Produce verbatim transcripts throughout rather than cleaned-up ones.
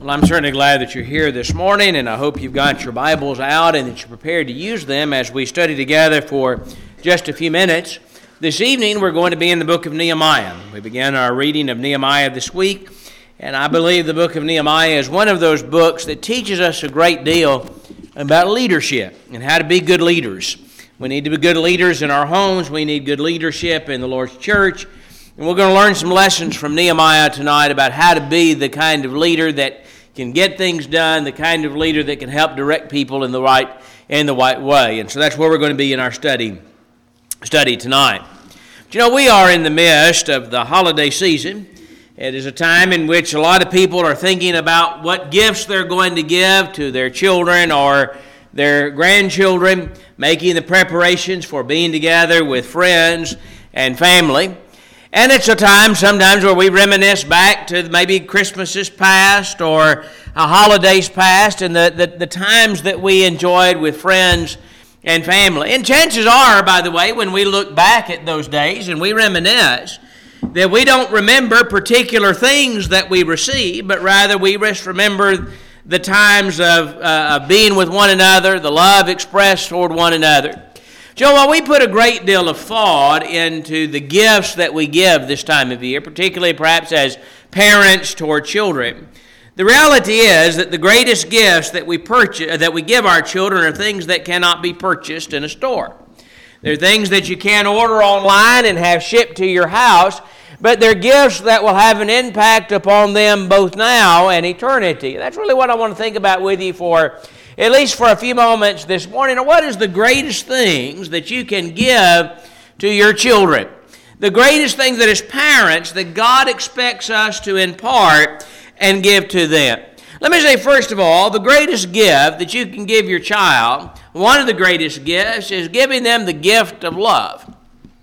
Well, I'm certainly glad that you're here this morning, and I hope you've got your Bibles out and that you're prepared to use them as we study together for just a few minutes. This evening, we're going to be in the book of Nehemiah. We began our reading of Nehemiah this week, and I believe the book of Nehemiah is one of those books that teaches us a great deal about leadership and how to be good leaders. We need to be good leaders in our homes. We need good leadership in the Lord's church. And we're going to learn some lessons from Nehemiah tonight about how to be the kind of leader that can get things done, the kind of leader that can help direct people in the right in the right way. And so that's where we're going to be in our study study tonight. But you know, we are in the midst of the holiday season. It is a time in which a lot of people are thinking about what gifts they're going to give to their children or their grandchildren, making the preparations for being together with friends and family. And it's a time sometimes where we reminisce back to maybe Christmases past or uh, holidays past and the, the, the times that we enjoyed with friends and family. And chances are, by the way, when we look back at those days and we reminisce, that we don't remember particular things that we received, but rather we just remember the times of, uh, of being with one another, the love expressed toward one another. Joe, while we put a great deal of thought into the gifts that we give this time of year, particularly perhaps as parents toward children, the reality is that the greatest gifts that we purchase, that we give our children are things that cannot be purchased in a store. They're things that you can't order online and have shipped to your house, but they're gifts that will have an impact upon them both now and eternity. That's really what I want to think about with you for at least for a few moments this morning. What is the greatest things that you can give to your children? The greatest things that as parents that God expects us to impart and give to them. Let me say, first of all, the greatest gift that you can give your child, one of the greatest gifts, is giving them the gift of love.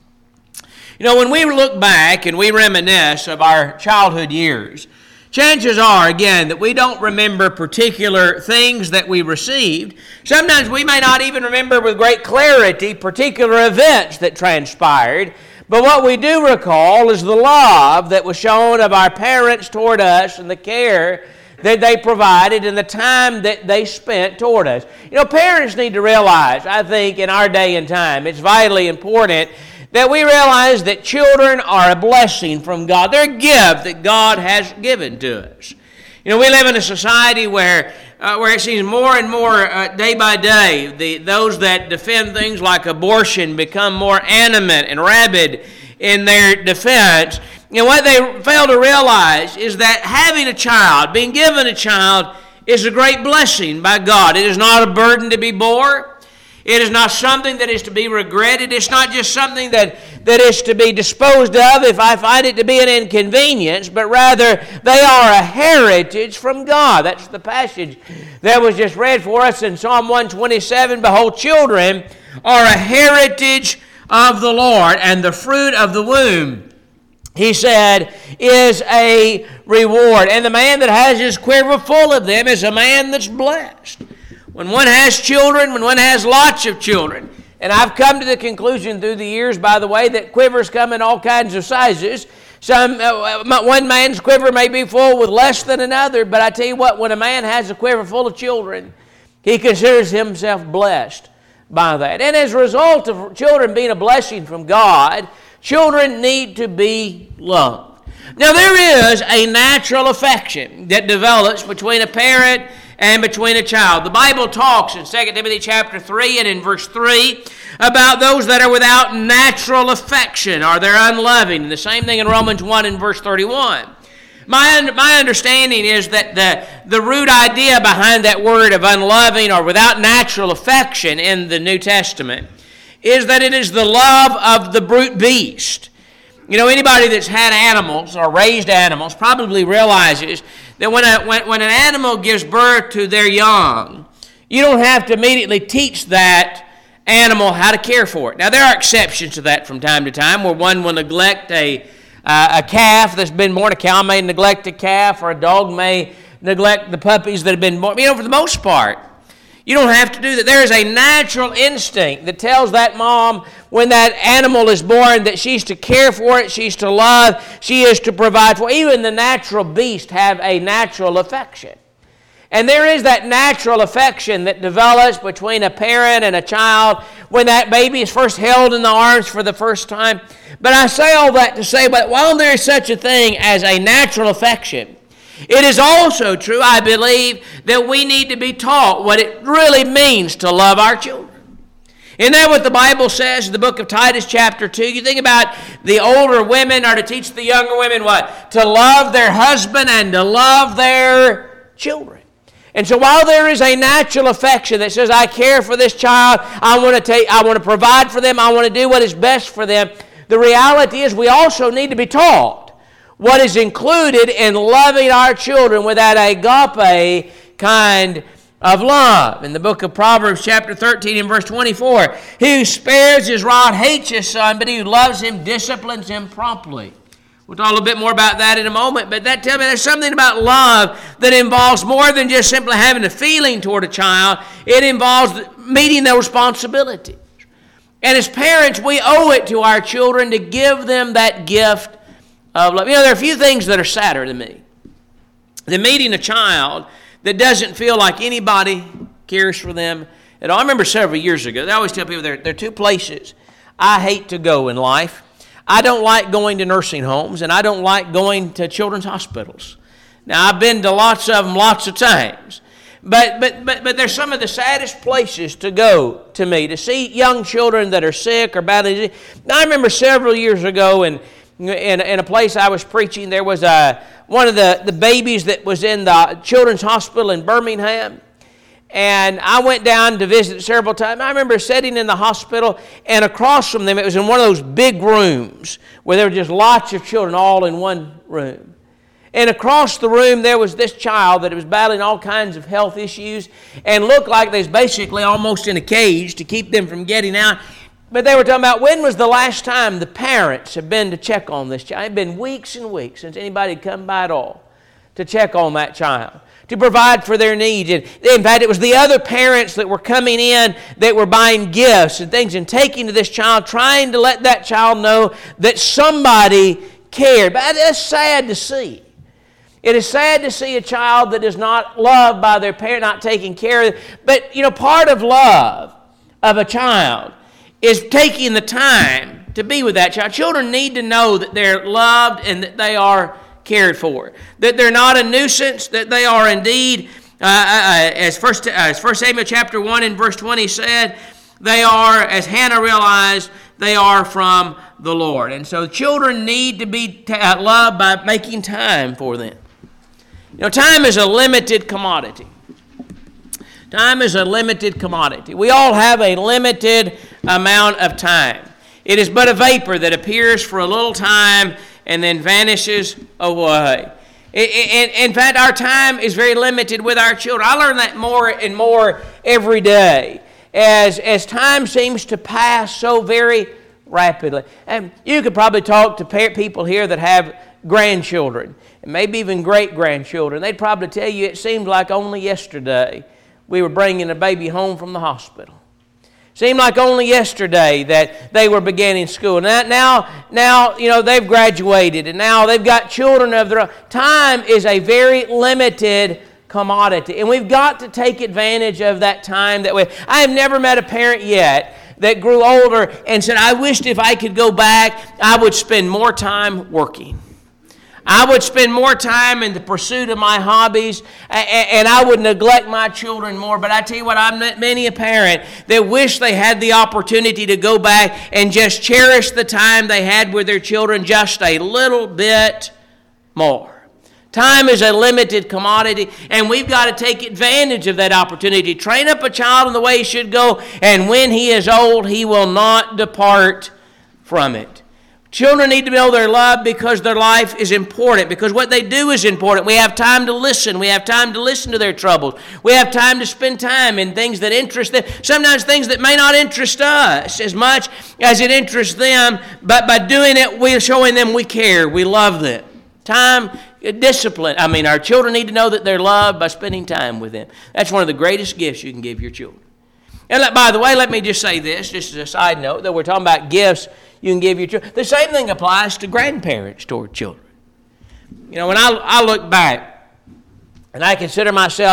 You know, when we look back and we reminisce of our childhood years, chances are, again, that we don't remember particular things that we received. Sometimes we may not even remember with great clarity particular events that transpired. But what we do recall is the love that was shown of our parents toward us and the care that they provided and the time that they spent toward us. You know, parents need to realize, I think, in our day and time, it's vitally important that we realize that children are a blessing from God. They're a gift that God has given to us. You know, we live in a society where uh, where it seems more and more uh, day by day, the those that defend things like abortion become more animate and rabid in their defense. And what they fail to realize is that having a child, being given a child, is a great blessing by God. It is not a burden to be bore. It is not something that is to be regretted. It's not just something that, that is to be disposed of if I find it to be an inconvenience, but rather they are a heritage from God. That's the passage that was just read for us in Psalm one twenty-seven. Behold, children are a heritage of the Lord, and the fruit of the womb, he said, is a reward. And the man that has his quiver full of them is a man that's blessed. When one has children, when one has lots of children, and I've come to the conclusion through the years, by the way, that quivers come in all kinds of sizes. Some uh, one man's quiver may be full with less than another, but I tell you what, when a man has a quiver full of children, he considers himself blessed by that. And as a result of children being a blessing from God, children need to be loved. Now, there is a natural affection that develops between a parent and between a child. The Bible talks in Second Timothy chapter three and in verse three about those that are without natural affection or they're unloving. And the same thing in Romans one and verse thirty-one. My, my understanding is that the, the root idea behind that word of unloving or without natural affection in the New Testament is that it is the love of the brute beast. You know, anybody that's had animals or raised animals probably realizes that when, a, when, when an animal gives birth to their young, you don't have to immediately teach that animal how to care for it. Now, there are exceptions to that from time to time where one will neglect a, uh, a calf that's been born. A cow may neglect a calf, or a dog may neglect the puppies that have been born. You know, for the most part, you don't have to do that. There is a natural instinct that tells that mom when that animal is born that she's to care for it, she's to love, she is to provide for it. Even the natural beasts have a natural affection. And there is that natural affection that develops between a parent and a child when that baby is first held in the arms for the first time. But I say all that to say, but while there is such a thing as a natural affection, it is also true, I believe, that we need to be taught what it really means to love our children. Isn't that what the Bible says in the book of Titus chapter two? You think about the older women are to teach the younger women what? To love their husband and to love their children. And so while there is a natural affection that says, I care for this child, I want to take, I want to provide for them, I want to do what is best for them, the reality is we also need to be taught what is included in loving our children with that agape kind of love. In the book of Proverbs chapter thirteen and verse twenty-four, he who spares his rod hates his son, but he who loves him disciplines him promptly. We'll talk a little bit more about that in a moment, but that tells me there's something about love that involves more than just simply having a feeling toward a child. It involves meeting their responsibilities. And as parents, we owe it to our children to give them that gift of love. You know, there are a few things that are sadder to me than meeting a child that doesn't feel like anybody cares for them at all. I remember several years ago, I always tell people there, there are two places I hate to go in life. I don't like going to nursing homes, and I don't like going to children's hospitals. Now, I've been to lots of them lots of times. But but but but they're some of the saddest places to go to me, to see young children that are sick or badly. Now, I remember several years ago in, in, in a place I was preaching, there was a, one of the, the babies that was in the children's hospital in Birmingham. And I went down to visit several times. I remember sitting in the hospital, and across from them, it was in one of those big rooms where there were just lots of children all in one room. And across the room, there was this child that was battling all kinds of health issues and looked like they was basically almost in a cage to keep them from getting out. But they were talking about when was the last time the parents had been to check on this child. It had been weeks and weeks since anybody had come by at all to check on that child, to provide for their needs. And in fact, it was the other parents that were coming in that were buying gifts and things and taking to this child, trying to let that child know that somebody cared. But that's sad to see. It is sad to see a child that is not loved by their parent, not taken care of. But, you know, part of love of a child is taking the time to be with that child. Children need to know that they're loved and that they are cared for, that they're not a nuisance, that they are indeed, uh, uh, as First uh, as First Samuel chapter one and verse twenty said, they are, as Hannah realized, they are from the Lord. And so children need to be t- uh, loved by making time for them. You know, time is a limited commodity. Time is a limited commodity. We all have a limited amount of time. It is but a vapor that appears for a little time and then vanishes away. In, in fact, our time is very limited with our children. I learn that more and more every day as, as time seems to pass so very rapidly. And you could probably talk to people here that have grandchildren, and maybe even great-grandchildren. They'd probably tell you it seemed like only yesterday we were bringing a baby home from the hospital. Seemed like only yesterday that they were beginning school. Now, now, now, you know, they've graduated, and now they've got children of their own. Time is a very limited commodity, and we've got to take advantage of that time that we. I have never met a parent yet that grew older and said, I wished if I could go back, I would spend more time working. I would spend more time in the pursuit of my hobbies, and I would neglect my children more. But I tell you what, I've met many a parent that wish they had the opportunity to go back and just cherish the time they had with their children just a little bit more. Time is a limited commodity, and we've got to take advantage of that opportunity. Train up a child in the way he should go, and when he is old, he will not depart from it. Children need to know they're loved because their life is important, because what they do is important. We have time to listen. We have time to listen to their troubles. We have time to spend time in things that interest them. Sometimes things that may not interest us as much as it interests them, but by doing it, we're showing them we care, we love them. Time, discipline. I mean, our children need to know that they're loved by spending time with them. That's one of the greatest gifts you can give your children. And let, by the way, let me just say this, just as a side note, that we're talking about gifts you can give your children. The same thing applies to grandparents toward children. You know, when I, I look back and I consider myself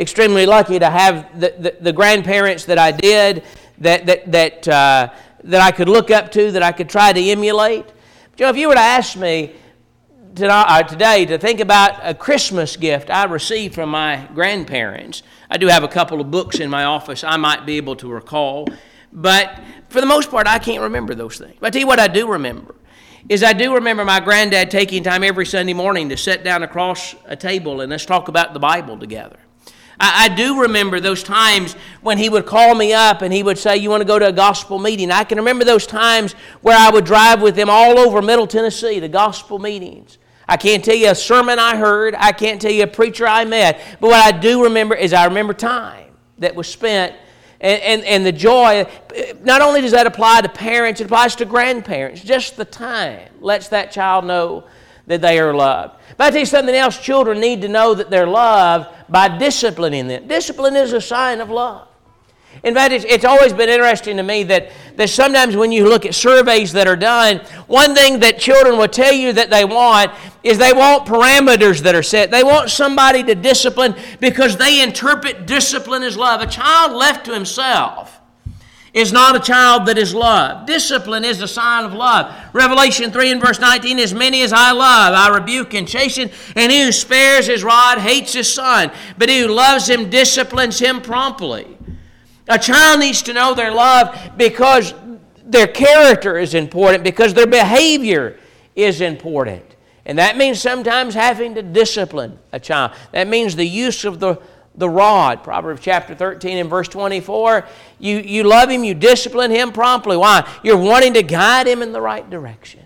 extremely lucky to have the, the, the grandparents that I did, that that that uh, that I could look up to, that I could try to emulate. But, you know, if you were to ask me tonight, uh, today to think about a Christmas gift I received from my grandparents, I do have a couple of books in my office I might be able to recall, but for the most part, I can't remember those things. But I tell you what I do remember, is I do remember my granddad taking time every Sunday morning to sit down across a table and let's talk about the Bible together. I, I do remember those times when he would call me up and he would say, you want to go to a gospel meeting? I can remember those times where I would drive with him all over Middle Tennessee to gospel meetings. I can't tell you a sermon I heard. I can't tell you a preacher I met. But what I do remember is I remember time that was spent and, and, and the joy. Not only does that apply to parents, it applies to grandparents. Just the time lets that child know that they are loved. But I tell you something else, children need to know that they're loved by disciplining them. Discipline is a sign of love. In fact, it's, it's always been interesting to me that, that sometimes when you look at surveys that are done, one thing that children will tell you that they want is they want parameters that are set. They want somebody to discipline because they interpret discipline as love. A child left to himself is not a child that is loved. Discipline is a sign of love. Revelation three and verse nineteen, as many as I love, I rebuke and chasten, and he who spares his rod hates his son, but he who loves him disciplines him promptly. A child needs to know they're loved because their character is important, because their behavior is important. And that means sometimes having to discipline a child. That means the use of the, the rod. Proverbs chapter thirteen and verse twenty-four, you, you love him, you discipline him promptly. Why? You're wanting to guide him in the right direction.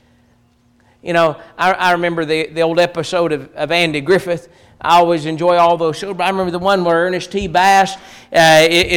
You know, I, I remember the, the old episode of, of Andy Griffith. I always enjoy all those shows, but I remember the one where Ernest T. Bass uh,